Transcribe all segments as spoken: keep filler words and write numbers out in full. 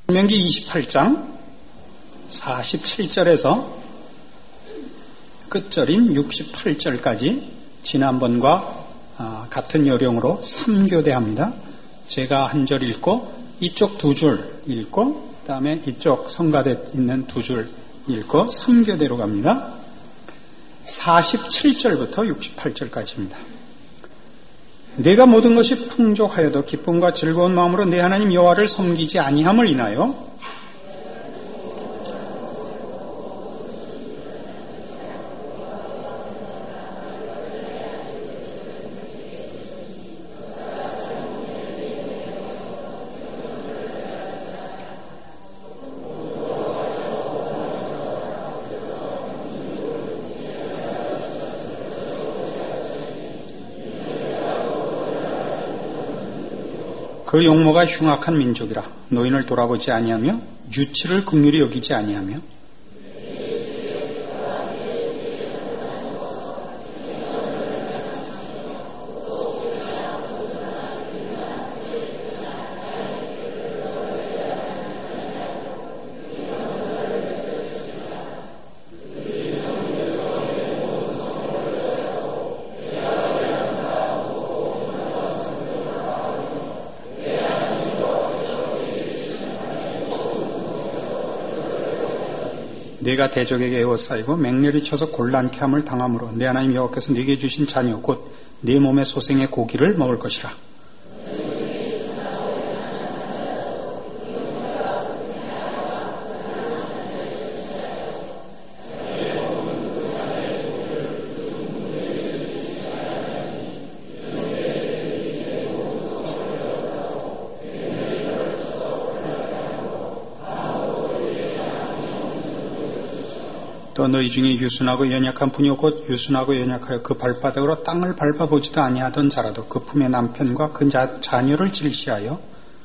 신명기 이십팔 장 사십칠 절에서 끝절인 육십팔 절까지 지난번과 같은 요령으로 삼 교대합니다. 제가 한 절 읽고 이쪽 두 줄 읽고 그 다음에 이쪽 성가대 있는 두 줄 읽고 삼 교대로 갑니다. 사십칠 절부터 육십팔 절까지입니다. 내가 모든 것이 풍족하여도 기쁨과 즐거운 마음으로 내 하나님 여호와를 섬기지 아니함을 인하여 그 용모가 흉악한 민족이라 노인을 돌아보지 아니하며 유치를 긍휼히 여기지 아니하며 내가 대적에게 에워싸이고 맹렬히 쳐서 곤란케 함을 당함으로 내 하나님 여호와께서 네게 주신 자녀 곧 네 몸의 소생의 고기를 먹을 것이라. 또 너희 중에 유순하고 연약한 분이 곧 유순하고 연약하여 그 발바닥으로 땅을 밟아보지도 아니하던 자라도 그 품의 남편과 그 자, 자녀를 질시하여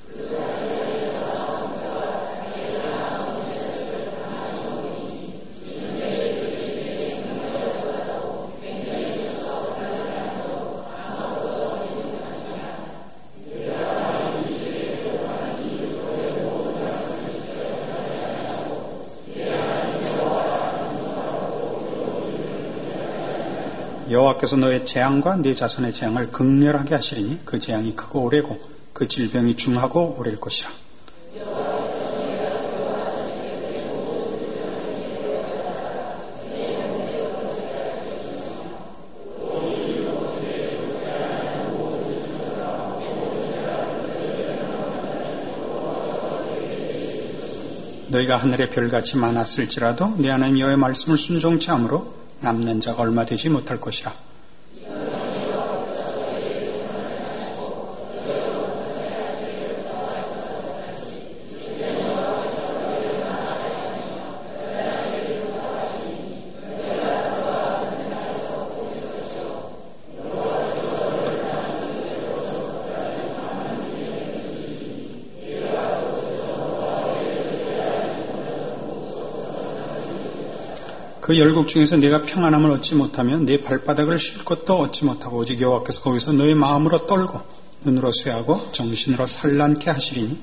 여호와께서 너의 재앙과 네 자손의 재앙을 극렬하게 하시리니 그 재앙이 크고 오래고 그 질병이 중하고 오래일 것이라. 너희가 하늘의 별같이 많았을지라도 내 하나님 여호와의 말씀을 순종치 함으로 남는 자가 얼마 되지 못할 것이라. 그 열국 중에서 내가 평안함을 얻지 못하면 내 발바닥을 쉴 것도 얻지 못하고 오직 여호와께서 거기서 너의 마음으로 떨고 눈으로 쇠하고 정신으로 산란케 하시리니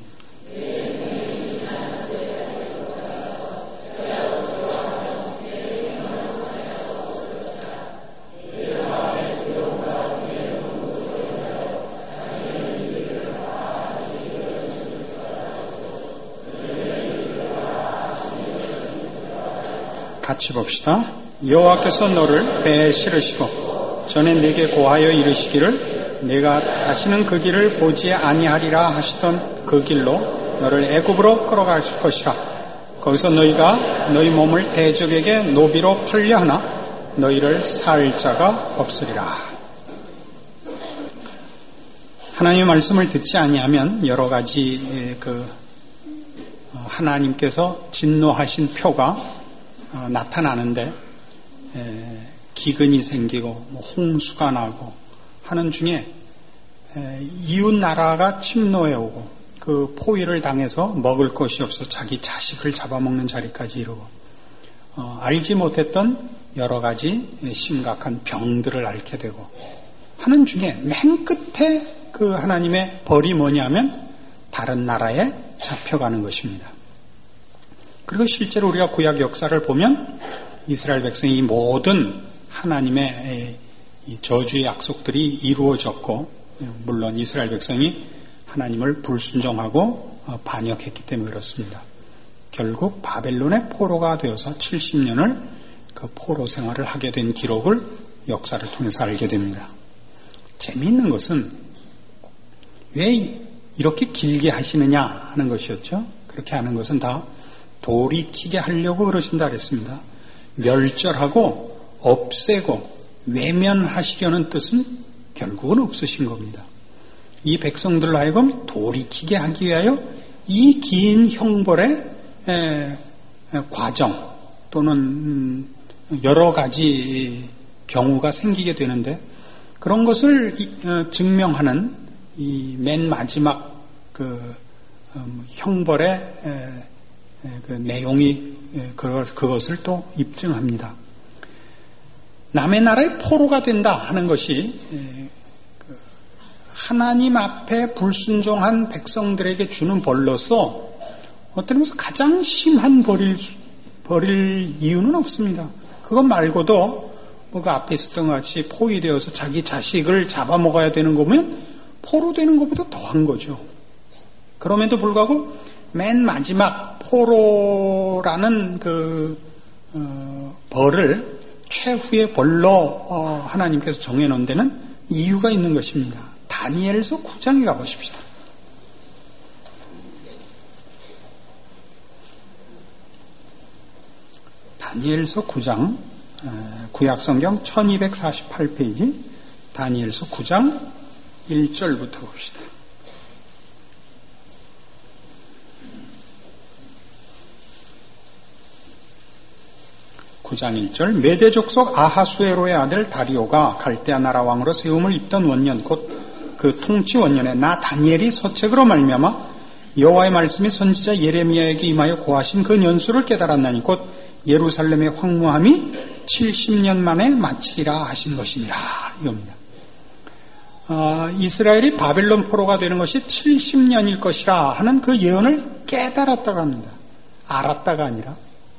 같이 봅시다. 여호와께서 너를 배에 실으시고 전에 내게 고하여 이르시기를 내가 다시는 그 길을 보지 아니하리라 하시던 그 길로 너를 애굽으로 끌어가실 것이라. 거기서 너희가 너희 몸을 대적에게 노비로 팔려 하나 너희를 살 자가 없으리라. 하나님의 말씀을 듣지 아니하면 여러 가지 그 하나님께서 진노하신 표가 어, 나타나는데 에, 기근이 생기고 뭐 홍수가 나고 하는 중에 에, 이웃 나라가 침노해 오고 그 포위를 당해서 먹을 것이 없어 자기 자식을 잡아먹는 자리까지 이르고 어, 알지 못했던 여러 가지 심각한 병들을 앓게 되고 하는 중에 맨 끝에 그 하나님의 벌이 뭐냐면 다른 나라에 잡혀가는 것입니다. 그리고 실제로 우리가 구약 역사를 보면 이스라엘 백성이 모든 하나님의 저주의 약속들이 이루어졌고, 물론 이스라엘 백성이 하나님을 불순종하고 반역했기 때문에 그렇습니다. 결국 바벨론의 포로가 되어서 칠십 년을 그 포로 생활을 하게 된 기록을 역사를 통해서 알게 됩니다. 재미있는 것은 왜 이렇게 길게 하시느냐 하는 것이었죠. 그렇게 하는 것은 다 돌이키게 하려고 그러신다 그랬습니다. 멸절하고 없애고 외면하시려는 뜻은 결국은 없으신 겁니다. 이 백성들로 하여금 돌이키게 하기 위하여 이 긴 형벌의 에, 에, 과정 또는 여러 가지 경우가 생기게 되는데, 그런 것을 이, 어, 증명하는 이 맨 마지막 그 음, 형벌의 에, 에, 그 내용이 에, 그것, 그것을 또 입증합니다. 남의 나라의 포로가 된다 하는 것이 에, 그 하나님 앞에 불순종한 백성들에게 주는 벌로서 어떤 면에서 가장 심한 벌일, 벌일 이유는 없습니다. 그것 말고도 뭐 그 앞에 있었던 것 같이 포위되어서 자기 자식을 잡아먹어야 되는 거면 포로 되는 것보다 더한 거죠. 그럼에도 불구하고 맨 마지막 포로라는 그 어, 벌을 최후의 벌로 어, 하나님께서 정해놓은 데는 이유가 있는 것입니다. 다니엘서 구 장에 가보십시다. 다니엘서 구 장, 구약성경 천이백사십팔 페이지, 다니엘서 구 장 일 절부터 봅시다. 구 장 일 절, 메대 족속 아하수에로의 아들 다리오가 갈대아 나라 왕으로 세움을 입던 원년, 곧 그 통치 원년에 나 다니엘이 서책으로 말미암아 여호와의 말씀이 선지자 예레미야에게 임하여 고하신 그 연수를 깨달았나니 곧 예루살렘의 황무함이 칠십 년 만에 마치리라 하신 것이니라, 이겁니다. 어, 이스라엘이 바벨론 포로가 되는 것이 칠십 년일 것이라 하는 그 예언을 깨달았다고 합니다. 알았다가 아니라.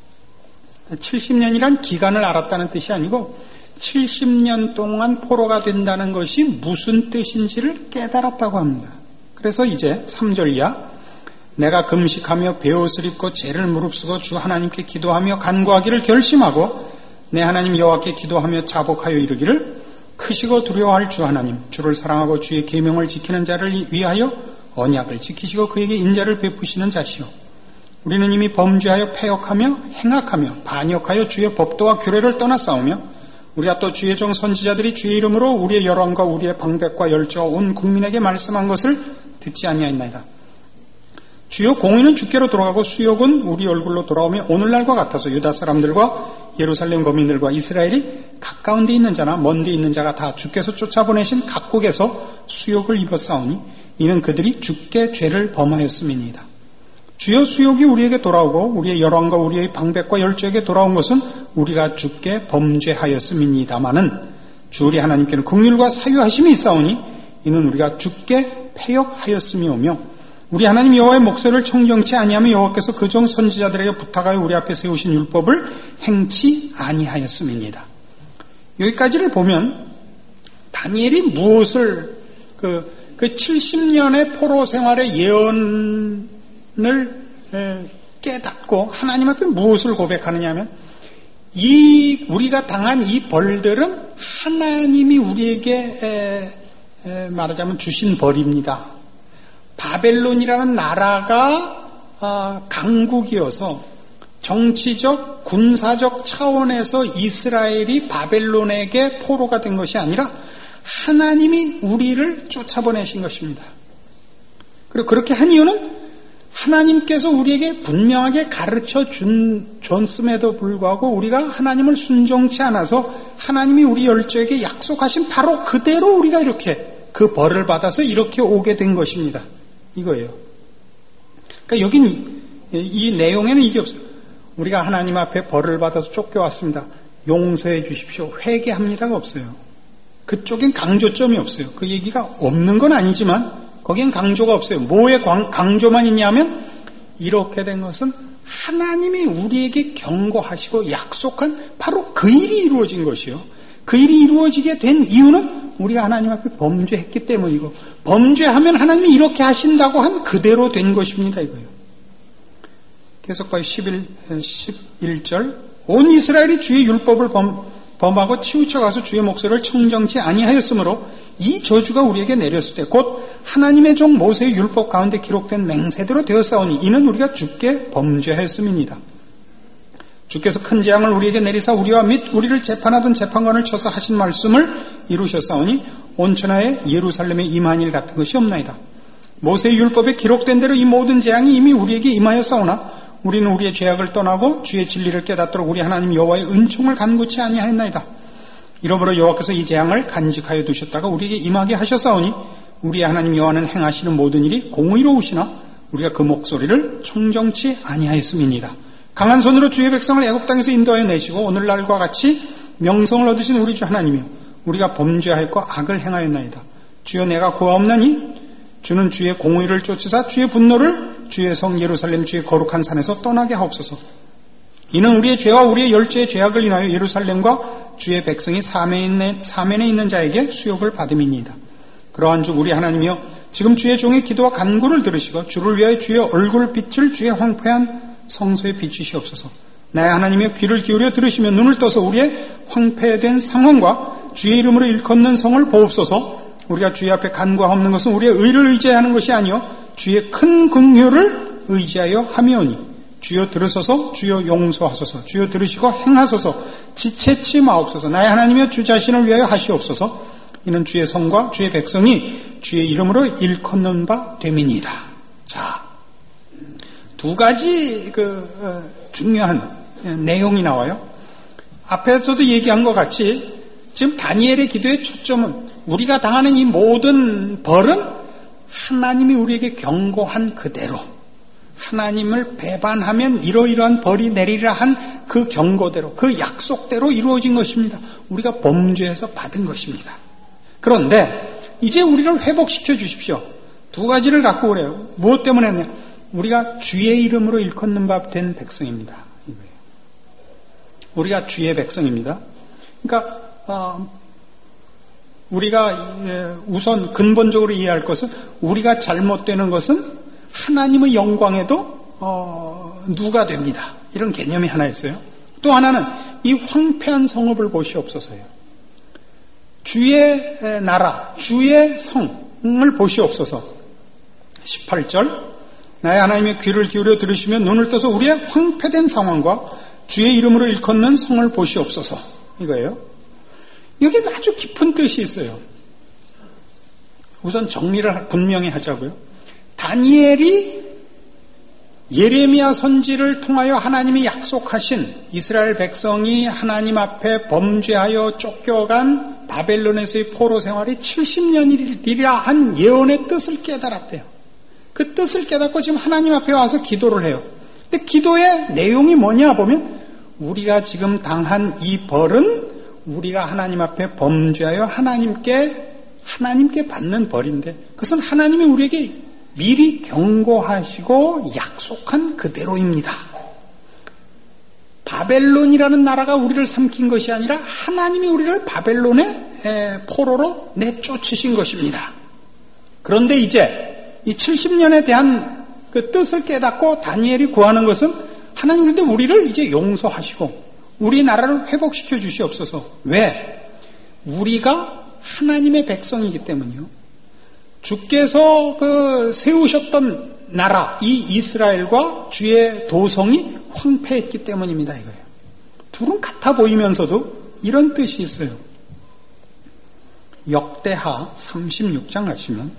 칠십 년이란 기간을 알았다는 뜻이 아니고 칠십 년 동안 포로가 된다는 것이 무슨 뜻인지를 깨달았다고 합니다. 그래서 이제 삼 절 이하, 내가 금식하며 베옷을 입고 죄를 무릅쓰고 주 하나님께 기도하며 간구하기를 결심하고 내 하나님 여호와께 기도하며 자복하여 이르기를, 크시고 두려워할 주 하나님, 주를 사랑하고 주의 계명을 지키는 자를 위하여 언약을 지키시고 그에게 인자를 베푸시는 자시오. 우리는 이미 범죄하여 패역하며 행악하며 반역하여 주의 법도와 규례를 떠나 싸우며 우리가 또 주의 종 선지자들이 주의 이름으로 우리의 열왕과 우리의 방백과 열조와 온 국민에게 말씀한 것을 듣지 아니하였나이다. 주요 공의는 주께로 돌아가고 수욕은 우리 얼굴로 돌아오며 오늘날과 같아서 유다 사람들과 예루살렘 거민들과 이스라엘이 가까운 데 있는 자나 먼 데 있는 자가 다 주께서 쫓아보내신 각국에서 수욕을 입었사오니 이는 그들이 주께 죄를 범하였음이니이다. 주여 수욕이 우리에게 돌아오고 우리의 열왕과 우리의 방백과 열조에게 돌아온 것은 우리가 주께 범죄하였음이니이다마는 주 우리 하나님께는 긍휼과 사유하심이 있사오니 이는 우리가 주께 패역하였음이오며 우리 하나님 여호와의 목소리를 청정치 아니하며 여호와께서 그 종 선지자들에게 부탁하여 우리 앞에 세우신 율법을 행치 아니하였음입니다. 여기까지를 보면 다니엘이 무엇을 그, 그 칠십 년의 포로 생활의 예언을 깨닫고 하나님 앞에 무엇을 고백하느냐 하면, 이 우리가 당한 이 벌들은 하나님이 우리에게 에, 에, 말하자면 주신 벌입니다. 바벨론이라는 나라가 어, 강국이어서 정치적, 군사적 차원에서 이스라엘이 바벨론에게 포로가 된 것이 아니라 하나님이 우리를 쫓아보내신 것입니다. 그리고 그렇게 한 이유는 하나님께서 우리에게 분명하게 가르쳐 준, 줬음에도 불구하고 우리가 하나님을 순종치 않아서 하나님이 우리 열조에게 약속하신 바로 그대로 우리가 이렇게 그 벌을 받아서 이렇게 오게 된 것입니다. 이거예요. 그러니까 여긴 이, 이 내용에는 이게 없어요. 우리가 하나님 앞에 벌을 받아서 쫓겨왔습니다. 용서해 주십시오. 회개합니다가 없어요. 그쪽엔 강조점이 없어요. 그 얘기가 없는 건 아니지만 거기엔 강조가 없어요. 뭐에 강조만 있냐면 이렇게 된 것은 하나님이 우리에게 경고하시고 약속한 바로 그 일이 이루어진 것이요. 그 일이 이루어지게 된 이유는 우리가 하나님 앞에 범죄했기 때문이고, 범죄하면 하나님이 이렇게 하신다고 한 그대로 된 것입니다. 이거예요. 계속봐요. 십일, 십일 절. 온 이스라엘이 주의 율법을 범, 범하고 치우쳐가서 주의 목소리를 청정치 아니하였으므로 이 저주가 우리에게 내렸을 때 곧 하나님의 종 모세의 율법 가운데 기록된 맹세대로 되었사오니 이는 우리가 주께 범죄하였음이니이다. 주께서 큰 재앙을 우리에게 내리사 우리와 및 우리를 재판하던 재판관을 쳐서 하신 말씀을 이루셨사오니 온천하에 예루살렘에 임한 일 같은 것이 없나이다. 모세의 율법에 기록된 대로 이 모든 재앙이 이미 우리에게 임하였사오나 우리는 우리의 죄악을 떠나고 주의 진리를 깨닫도록 우리 하나님 여호와의 은총을 간구치 아니하였나이다. 이러므로 여호와께서 이 재앙을 간직하여 두셨다가 우리에게 임하게 하셨사오니 우리 하나님 여호와는 행하시는 모든 일이 공의로우시나 우리가 그 목소리를 청정치 아니하였음이니이다. 강한 손으로 주의 백성을 애굽 땅에서 인도하여 내시고 오늘날과 같이 명성을 얻으신 우리 주 하나님이여 우리가 범죄하였고 악을 행하였나이다. 주여 내가 구하옵나니 주는 주의 공의를 쫓으사 주의 분노를 주의 성 예루살렘 주의 거룩한 산에서 떠나게 하옵소서. 이는 우리의 죄와 우리의 열죄의 죄악을 인하여 예루살렘과 주의 백성이 사면에, 사면에 있는 자에게 수욕을 받음이니이다. 그러한 주 우리 하나님이여 지금 주의 종의 기도와 간구를 들으시고 주를 위하여 주의 얼굴빛을 주의 황폐한 성소에 비추시옵소서. 나의 하나님의 귀를 기울여 들으시며 눈을 떠서 우리의 황폐된 상황과 주의 이름으로 일컫는 성을 보옵소서. 우리가 주의 앞에 간구하옵는 것은 우리의 의를 의지하는 것이 아니요 주의 큰 긍휼을 의지하여 함이오니 주여 들으소서. 주여 용서하소서. 주여 들으시고 행하소서. 지체치 마옵소서. 나의 하나님이여 주 자신을 위하여 하시옵소서. 이는 주의 성과 주의 백성이 주의 이름으로 일컫는 바 됨이니이다. 자, 두 가지 그 어, 중요한 내용이 나와요. 앞에서도 얘기한 것 같이 지금 다니엘의 기도의 초점은 우리가 당하는 이 모든 벌은 하나님이 우리에게 경고한 그대로 하나님을 배반하면 이러이러한 벌이 내리라 한 그 경고대로 그 약속대로 이루어진 것입니다. 우리가 범죄해서 받은 것입니다. 그런데 이제 우리를 회복시켜 주십시오. 두 가지를 갖고 그래요. 무엇 때문에 했냐? 우리가 주의 이름으로 일컫는 바 된 백성입니다. 이거예요. 우리가 주의 백성입니다. 그러니까 어, 우리가 우선 근본적으로 이해할 것은 우리가 잘못되는 것은 하나님의 영광에도 어, 누가 됩니다. 이런 개념이 하나 있어요. 또 하나는 이 황폐한 성읍을 보시옵소서요. 주의 나라, 주의 성을 보시옵소서. 십팔 절 나의 하나님의 귀를 기울여 들으시며 눈을 떠서 우리의 황폐된 상황과 주의 이름으로 일컫는 성을 보시옵소서. 이거예요. 여기 아주 깊은 뜻이 있어요. 우선 정리를 분명히 하자고요. 다니엘이 예레미야 선지를 통하여 하나님이 약속하신 이스라엘 백성이 하나님 앞에 범죄하여 쫓겨간 바벨론에서의 포로 생활이 칠십 년이리라 한 예언의 뜻을 깨달았대요. 그 뜻을 깨닫고 지금 하나님 앞에 와서 기도를 해요. 근데 기도의 내용이 뭐냐 보면 우리가 지금 당한 이 벌은 우리가 하나님 앞에 범죄하여 하나님께 하나님께 받는 벌인데 그것은 하나님이 우리에게 미리 경고하시고 약속한 그대로입니다. 바벨론이라는 나라가 우리를 삼킨 것이 아니라 하나님이 우리를 바벨론의 포로로 내쫓으신 것입니다. 그런데 이제 이 칠십 년에 대한 그 뜻을 깨닫고 다니엘이 구하는 것은 하나님인데 우리를 이제 용서하시고 우리 나라를 회복시켜 주시옵소서. 왜? 우리가 하나님의 백성이기 때문이요. 주께서 그 세우셨던 나라, 이 이스라엘과 주의 도성이 황폐했기 때문입니다. 이거예요. 둘은 같아 보이면서도 이런 뜻이 있어요. 역대하 삼십육 장 가시면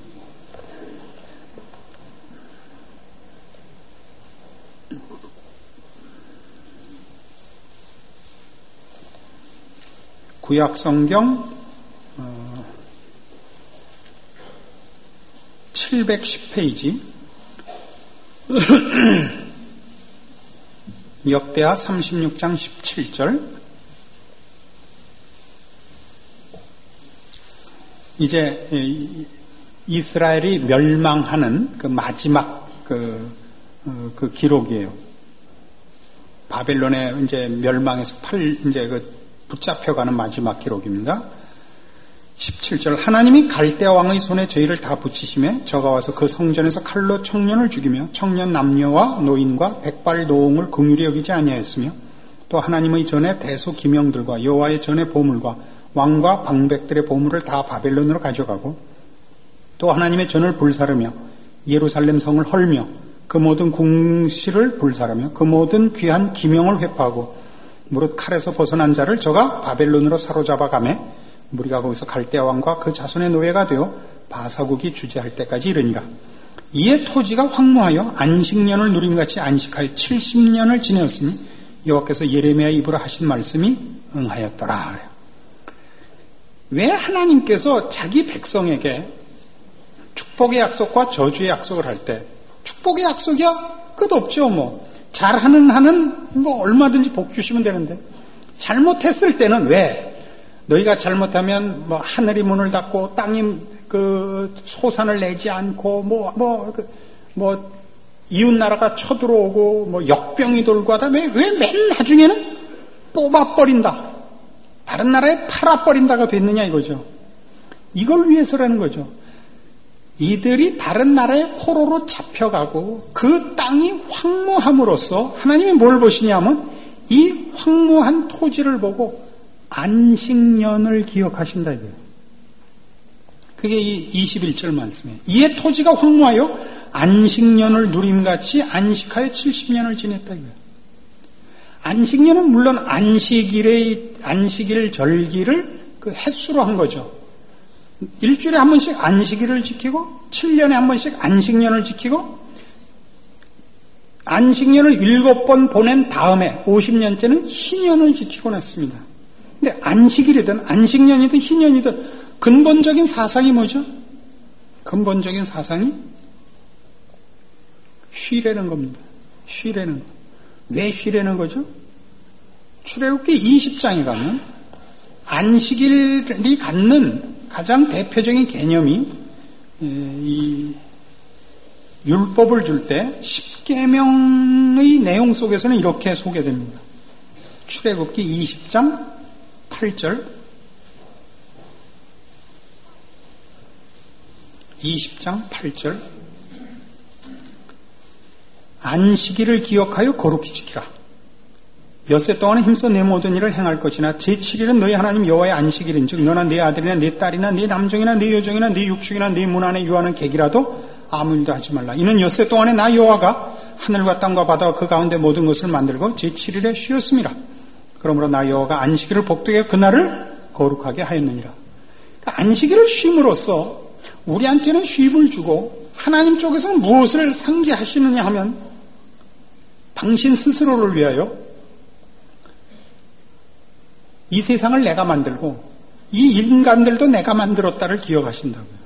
구약성경 어, 칠백십 페이지 역대하 삼십육 장 십칠 절 이제 이스라엘이 멸망하는 그 마지막 그 어, 그 기록이에요. 바벨론에 이제 멸망해서 팔, 이제 그 붙잡혀가는 마지막 기록입니다. 십칠 절 하나님이 갈대아 왕의 손에 죄를 다 붙이시매 저가 와서 그 성전에서 칼로 청년을 죽이며 청년 남녀와 노인과 백발 노홍을 긍휼히 여기지 아니하였으며 또 하나님의 전에 대소 기명들과 여호와의 전의 보물과 왕과 방백들의 보물을 다 바벨론으로 가져가고 또 하나님의 전을 불사르며 예루살렘 성을 헐며 그 모든 궁실을 불사르며 그 모든 귀한 기명을 회파하고 무릇 칼에서 벗어난 자를 저가 바벨론으로 사로잡아가매 우리가 거기서 갈대아 왕과 그 자손의 노예가 되어 바사국이 주재할 때까지 이르니라. 이에 토지가 황무하여 안식년을 누림같이 안식하여 칠십 년을 지내었으니 여호와께서 예레미야 입으로 하신 말씀이 응하였더라. 왜 하나님께서 자기 백성에게 축복의 약속과 저주의 약속을 할 때 축복의 약속이야 끝없죠. 뭐 잘하는 한은 뭐 얼마든지 복 주시면 되는데 잘못했을 때는 왜 너희가 잘못하면 뭐 하늘이 문을 닫고 땅이 그 소산을 내지 않고 뭐 뭐 그 뭐 이웃 나라가 쳐들어오고 뭐 역병이 돌고 하다 왜 왜 맨 나중에는 뽑아버린다. 다른 나라에 팔아버린다가 됐느냐 이거죠. 이걸 위해서라는 거죠. 이들이 다른 나라의 포로로 잡혀가고 그 땅이 황무함으로써 하나님이 뭘 보시냐면 이 황무한 토지를 보고 안식년을 기억하신다 이거예요. 그게 이 이십일 절 말씀이에요. 이에 토지가 황무하여 안식년을 누림같이 안식하여 칠십 년을 지냈다 이거예요. 안식년은 물론 안식일의 안식일 절기를 그 횟수로 한 거죠. 일주일에 한 번씩 안식일을 지키고 칠 년에 한 번씩 안식년을 지키고 안식년을 일곱 번 보낸 다음에 오십 년째는 희년을 지키고 났습니다. 근데 안식일이든 안식년이든 희년이든 근본적인 사상이 뭐죠? 근본적인 사상이 쉬라는 겁니다. 쉬라는 거. 왜 쉬라는 거죠? 출애굽기 이십 장에 가면 안식일이 갖는 가장 대표적인 개념이 이 율법을 줄 때 십계명의 내용 속에서는 이렇게 소개됩니다. 출애굽기 이십 장 팔 절 이십 장 팔 절 안식일을 기억하여 거룩히 지키라. 엿새 동안에 힘써 내 모든 일을 행할 것이나 제칠 일은 너희 하나님 여호와의 안식일인즉 너나 네 아들이나 네 딸이나 네 남종이나 네 여종이나 네 육축이나 네 문 안에 유하는 객이라도 아무 일도 하지 말라. 이는 엿새 동안에 나 여호와가 하늘과 땅과 바다와 그 가운데 모든 것을 만들고 제칠 일에 쉬었음이라. 그러므로 나 여호와가 안식일을 복되게 하여 그날을 거룩하게 하였느니라. 그러니까 안식일을 쉼으로써 우리한테는 쉼을 주고 하나님 쪽에서는 무엇을 상기하시느냐 하면 당신 스스로를 위하여 이 세상을 내가 만들고 이 인간들도 내가 만들었다를 기억하신다고요.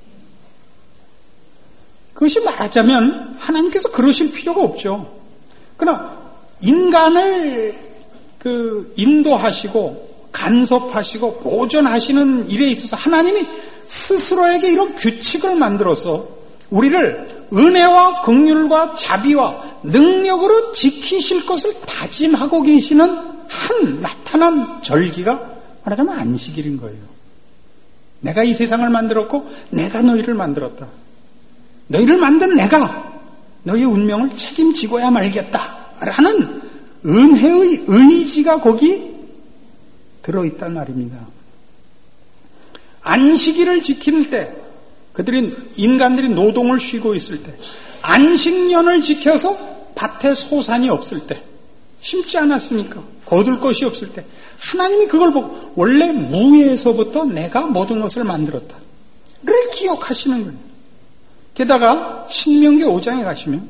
그것이 말하자면 하나님께서 그러실 필요가 없죠. 그러나 인간을 그 인도하시고 간섭하시고 보존하시는 일에 있어서 하나님이 스스로에게 이런 규칙을 만들어서 우리를 은혜와 긍휼과 자비와 능력으로 지키실 것을 다짐하고 계시는 한 나타난 절기가 말하자면 안식일인 거예요. 내가 이 세상을 만들었고 내가 너희를 만들었다. 너희를 만든 내가 너희의 운명을 책임지고야 말겠다라는 은혜의 의지가 거기 들어있단 말입니다. 안식일을 지킬 때 그들이 인간들이 노동을 쉬고 있을 때 안식년을 지켜서 밭에 소산이 없을 때 심지 않았으니까 거둘 것이 없을 때 하나님이 그걸 보고 원래 무에서부터 내가 모든 것을 만들었다 를 기억하시는 거예요. 게다가 신명기 오 장에 가시면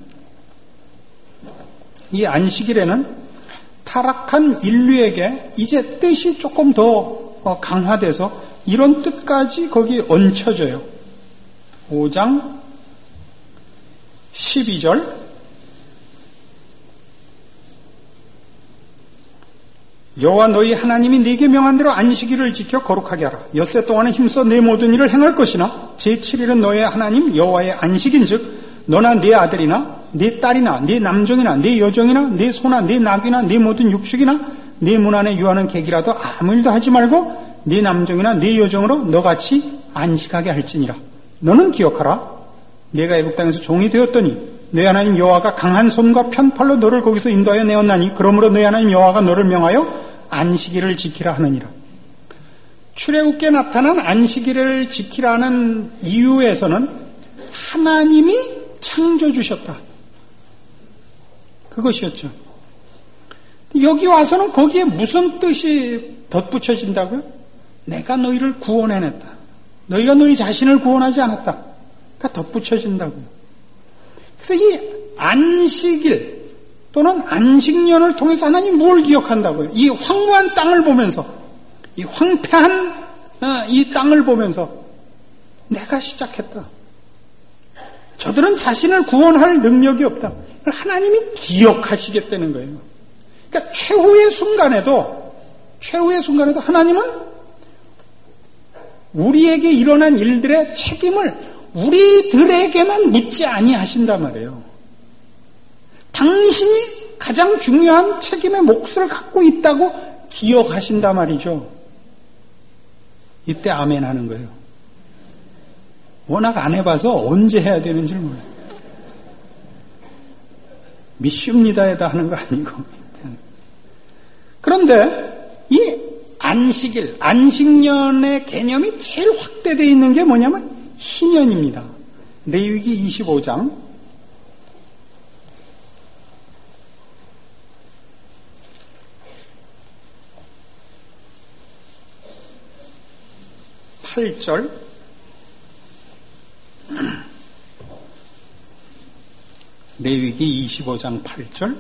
이 안식일에는 타락한 인류에게 이제 뜻이 조금 더 강화돼서 이런 뜻까지 거기 얹혀져요. 오 장 십이 절 여호와 너희 하나님이 네게 명한 대로 안식일을 지켜 거룩하게 하라. 엿새 동안에 힘써 내 모든 일을 행할 것이나 제칠 일은 너의 하나님 여호와의 안식인즉 너나 네 아들이나 네 딸이나 네 남종이나 네 여종이나 네 소나 네 낙이나 네 모든 육식이나 네 문 안에 유하는 객이라도 아무 일도 하지 말고 네 남종이나 네 여종으로 너같이 안식하게 할지니라. 너는 기억하라. 내가 애굽 땅에서 종이 되었더니 너희 하나님 여호와가 강한 손과 편팔로 너를 거기서 인도하여 내었나니 그러므로 너희 하나님 여호와가 너를 명하여 안식일을 지키라 하느니라. 출애굽기에 나타난 안식일을 지키라는 이유에서는 하나님이 창조주셨다. 그것이었죠. 여기 와서는 거기에 무슨 뜻이 덧붙여진다고요? 내가 너희를 구원해냈다. 너희가 너희 자신을 구원하지 않았다. 그러니까 덧붙여진다고요. 그래서 이 안식일 또는 안식년을 통해서 하나님 뭘 기억한다고요? 이 황무한 땅을 보면서, 이 황폐한 이 땅을 보면서 내가 시작했다. 저들은 자신을 구원할 능력이 없다. 하나님이 기억하시겠다는 거예요. 그러니까 최후의 순간에도, 최후의 순간에도 하나님은 우리에게 일어난 일들의 책임을 우리들에게만 묻지 아니하신단 말이에요. 당신이 가장 중요한 책임의 몫을 갖고 있다고 기억하신단 말이죠. 이때 아멘 하는 거예요. 워낙 안 해봐서 언제 해야 되는지 몰라요. 미슈입니다에다 하는 거 아니고. 그런데 이 안식일, 안식년의 개념이 제일 확대되어 있는 게 뭐냐면 희년입니다. 레위기 이십오 장 팔 절 레위기 이십오 장 팔 절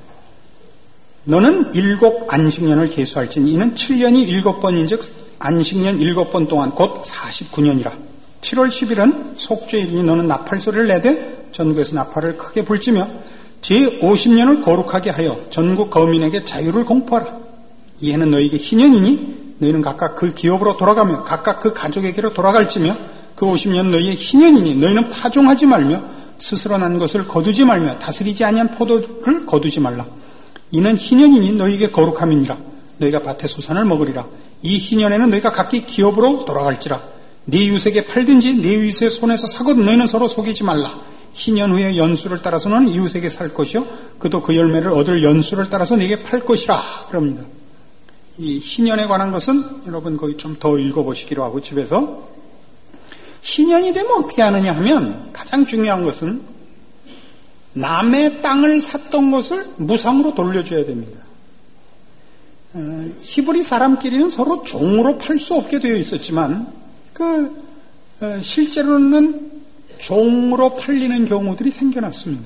너는 일곱 안식년을 계수할지니 이는 칠 년이 일곱 번인즉 안식년 일곱 번 동안 곧 사십구 년이라. 칠월 십일은 속죄일이니 너는 나팔 소리를 내되 전국에서 나팔을 크게 불지며 제오십 년을 거룩하게 하여 전국 거민에게 자유를 공포하라. 이 해는 너희에게 희년이니 너희는 각각 그 기업으로 돌아가며 각각 그 가족에게로 돌아갈지며 그 오십 년 너희의 희년이니 너희는 파종하지 말며 스스로 난 것을 거두지 말며 다스리지 아니한 포도를 거두지 말라. 이는 희년이니 너희에게 거룩함이니라. 너희가 밭의 수산을 먹으리라. 이 희년에는 너희가 각기 기업으로 돌아갈지라. 네 이웃에게 팔든지 네 이웃의 손에서 사거든 너희는 서로 속이지 말라. 희년 후에 연수를 따라서 너는 이웃에게 살 것이요 그도 그 열매를 얻을 연수를 따라서 네게 팔 것이라. 그럽니다. 이 희년에 관한 것은 여러분 거기 좀 더 읽어보시기로 하고 집에서 희년이 되면 어떻게 하느냐 하면 가장 중요한 것은 남의 땅을 샀던 것을 무상으로 돌려줘야 됩니다. 어, 히브리 사람끼리는 서로 종으로 팔 수 없게 되어 있었지만 그 어, 실제로는 종으로 팔리는 경우들이 생겨났습니다.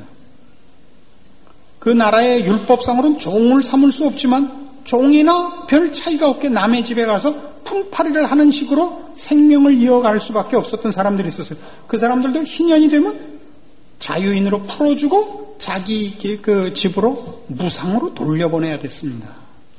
그 나라의 율법상으로는 종을 삼을 수 없지만 종이나 별 차이가 없게 남의 집에 가서 품팔이를 하는 식으로 생명을 이어갈 수밖에 없었던 사람들이 있었어요. 그 사람들도 희년이 되면 자유인으로 풀어주고 자기 그 집으로 무상으로 돌려보내야 됐습니다.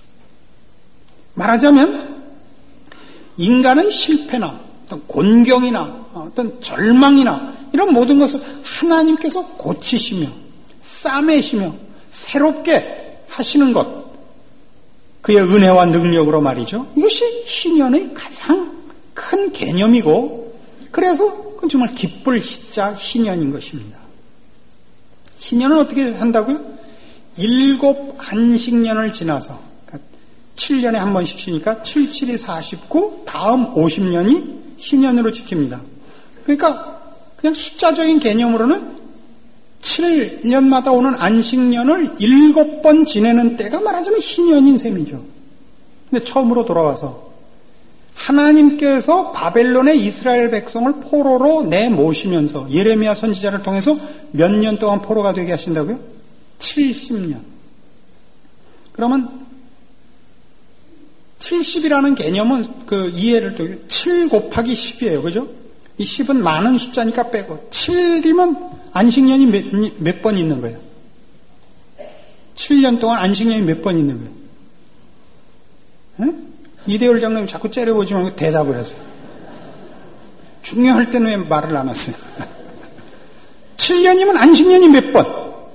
말하자면 인간은 실패나 어떤 곤경이나 어떤 절망이나 이런 모든 것을 하나님께서 고치시며 싸매시며 새롭게 하시는 것, 그의 은혜와 능력으로 말이죠. 이것이 희년의 가장 큰 개념이고 그래서 그건 정말 기쁠 희자 희년인 것입니다. 희년은 어떻게 한다고요? 일곱 안식년을 지나서 그러니까 칠 년에 한 번씩 쉬니까 칠, 칠이 사십구, 다음 오십 년이 희년으로 지킵니다. 그러니까 그냥 숫자적인 개념으로는 칠 년마다 오는 안식년을 일곱 번 지내는 때가 말하자면 희년인 셈이죠. 근데 처음으로 돌아와서 하나님께서 바벨론의 이스라엘 백성을 포로로 내모시면서 예레미야 선지자를 통해서 몇 년 동안 포로가 되게 하신다고요? 칠십 년. 그러면 칠십이라는 개념은 그 이해를 또 칠 곱하기 십이에요. 그죠? 이 십은 많은 숫자니까 빼고 칠이면 안식년이 몇, 몇 번 있는 거예요? 칠 년 동안 안식년이 몇 번 있는 거예요? 응? 이대열 장로님 자꾸 째려보지 말고 대답을 하세요. 중요할 때는 왜 말을 안 하세요? 칠 년이면 안식년이 몇 번?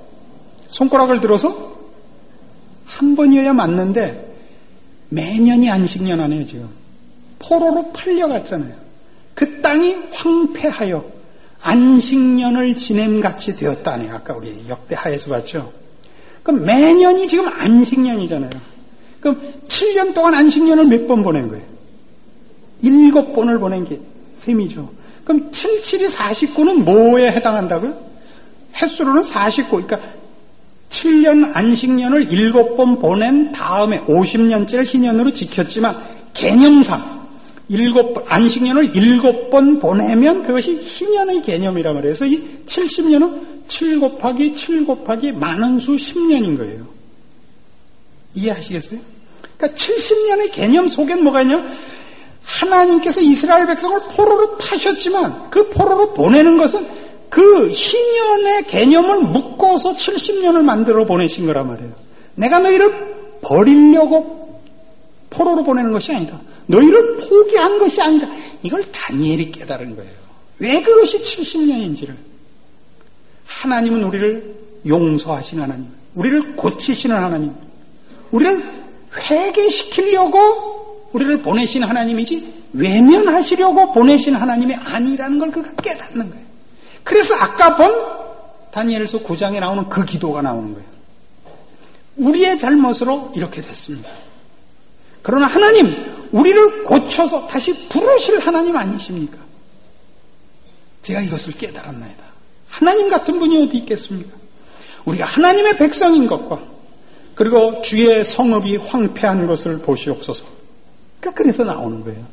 손가락을 들어서 한 번이어야 맞는데 매년이 안식년 안에요. 지금 포로로 팔려갔잖아요. 그 땅이 황폐하여 안식년을 지냄같이 되었다네. 아까 우리 역대하에서 봤죠. 그럼 매년이 지금 안식년이잖아요. 그럼 칠 년 동안 안식년을 몇 번 보낸 거예요? 일곱 번을 보낸 게 셈이죠. 그럼 칠, 칠이 사십구는 뭐에 해당한다고요? 횟수로는 사십구. 그러니까 칠 년 안식년을 일곱 번 보낸 다음에 오십 년째를 희년으로 지켰지만 개념상 일곱 번, 안식년을 일곱 번 보내면 그것이 희년의 개념이란 말이에요. 그래서 이 칠십 년은 칠 곱하기 칠 곱하기 많은 수 십 년인 거예요. 이해하시겠어요? 그러니까 칠십 년의 개념 속엔 뭐가 있냐? 하나님께서 이스라엘 백성을 포로로 파셨지만 그 포로로 보내는 것은 그 희년의 개념을 묶어서 칠십 년을 만들어 보내신 거란 말이에요. 내가 너희를 버리려고 포로로 보내는 것이 아니다. 너희를 포기한 것이 아니다. 이걸 다니엘이 깨달은 거예요. 왜 그것이 칠십 년인지를. 하나님은 우리를 용서하시는 하나님, 우리를 고치시는 하나님, 우리를 회개시키려고 우리를 보내신 하나님이지 외면하시려고 보내신 하나님이 아니라는 걸 그가 깨닫는 거예요. 그래서 아까 본 다니엘서 구 장에 나오는 그 기도가 나오는 거예요. 우리의 잘못으로 이렇게 됐습니다. 그러나 하나님, 우리를 고쳐서 다시 부르실 하나님 아니십니까? 제가 이것을 깨달았나이다. 하나님 같은 분이 어디 있겠습니까? 우리가 하나님의 백성인 것과 그리고 주의 성읍이 황폐한 것을 보시옵소서. 그러니까 그래서 나오는 거예요.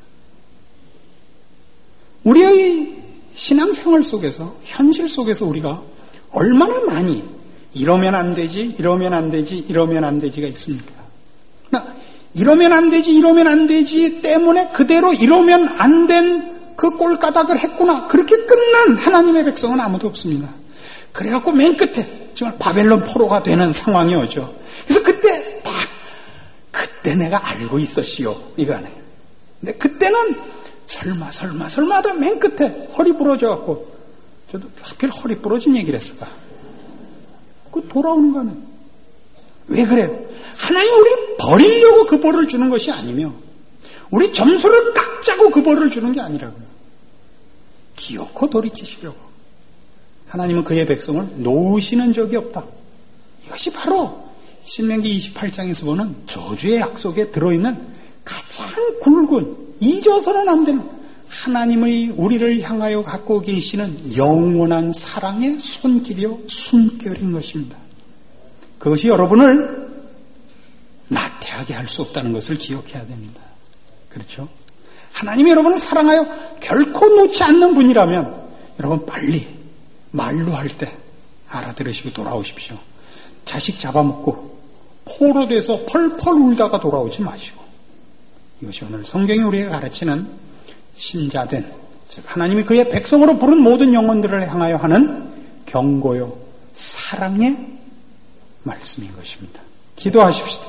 우리의 신앙생활 속에서, 현실 속에서 우리가 얼마나 많이 이러면 안 되지, 이러면 안 되지, 이러면 안 되지가 있습니까? 이러면 안 되지, 이러면 안 되지 때문에 그대로 이러면 안 된 그 꼴가닥을 했구나. 그렇게 끝난 하나님의 백성은 아무도 없습니다. 그래갖고 맨 끝에 정말 바벨론 포로가 되는 상황이 오죠. 그래서 그때 딱 그때 내가 알고 있었시오 이거네. 근데 그때는 설마 설마 설마 하다 맨 끝에 허리 부러져갖고 저도 하필 허리 부러진 얘기를 했을까. 그 돌아오는 거네. 왜 그래요? 하나님 우리를 버리려고 그 벌을 주는 것이 아니며 우리 점수를 깎자고 그 벌을 주는 게 아니라고요. 기어코 돌이키시려고. 하나님은 그의 백성을 놓으시는 적이 없다. 이것이 바로 신명기 이십팔 장에서 보는 저주의 약속에 들어있는 가장 굵은 잊어서는 안 되는 하나님의 우리를 향하여 갖고 계시는 영원한 사랑의 손길이요 숨결인 것입니다. 그것이 여러분을 나태하게 할 수 없다는 것을 기억해야 됩니다. 그렇죠? 하나님이 여러분을 사랑하여 결코 놓지 않는 분이라면 여러분 빨리 말로 할 때 알아들으시고 돌아오십시오. 자식 잡아먹고 포로 돼서 펄펄 울다가 돌아오지 마시고 이것이 오늘 성경이 우리에게 가르치는 신자된 즉 하나님이 그의 백성으로 부른 모든 영혼들을 향하여 하는 경고요 사랑의 말씀인 것입니다. 기도하십시다.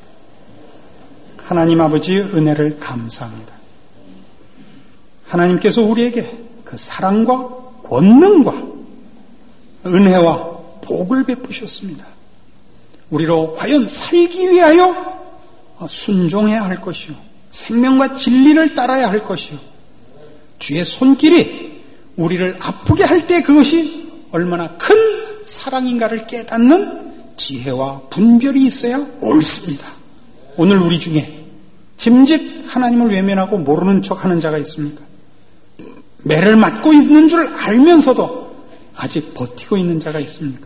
하나님 아버지의 은혜를 감사합니다. 하나님께서 우리에게 그 사랑과 권능과 은혜와 복을 베푸셨습니다. 우리로 과연 살기 위하여 순종해야 할 것이요 생명과 진리를 따라야 할 것이요 주의 손길이 우리를 아프게 할 때 그것이 얼마나 큰 사랑인가를 깨닫는 지혜와 분별이 있어야 옳습니다. 오늘 우리 중에 짐짓 하나님을 외면하고 모르는 척하는 자가 있습니까? 매를 맞고 있는 줄 알면서도 아직 버티고 있는 자가 있습니까?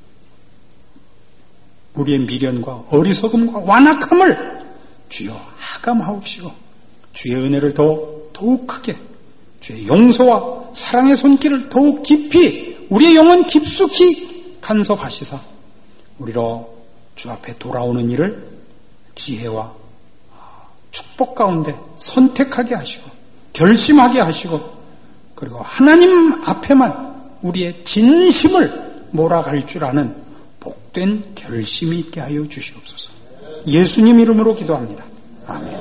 우리의 미련과 어리석음과 완악함을 주여 하감하옵시고 주의 은혜를 더 더욱 크게 주의 용서와 사랑의 손길을 더욱 깊이 우리의 영혼 깊숙이 간섭하시사 우리로 주 앞에 돌아오는 일을 지혜와 축복 가운데 선택하게 하시고 결심하게 하시고 그리고 하나님 앞에만 우리의 진심을 몰아갈 줄 아는 복된 결심이 있게 하여 주시옵소서. 예수님 이름으로 기도합니다. 아멘.